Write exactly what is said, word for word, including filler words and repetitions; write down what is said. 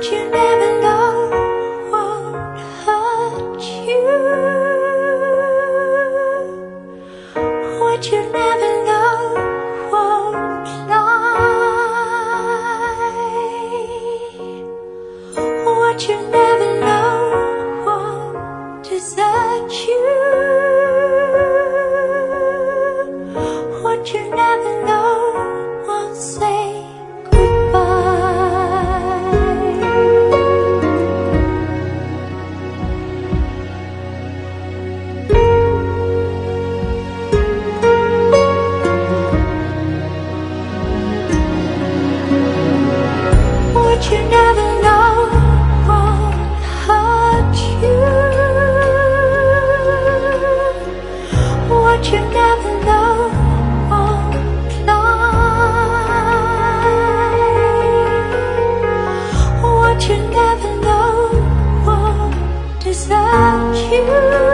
What you never know won't hurt you. What you never know won't lie. What you never know won't desert you. What you never know won't say what you never know won't hurt you. What you never know won't lie. What you never know won't desert you.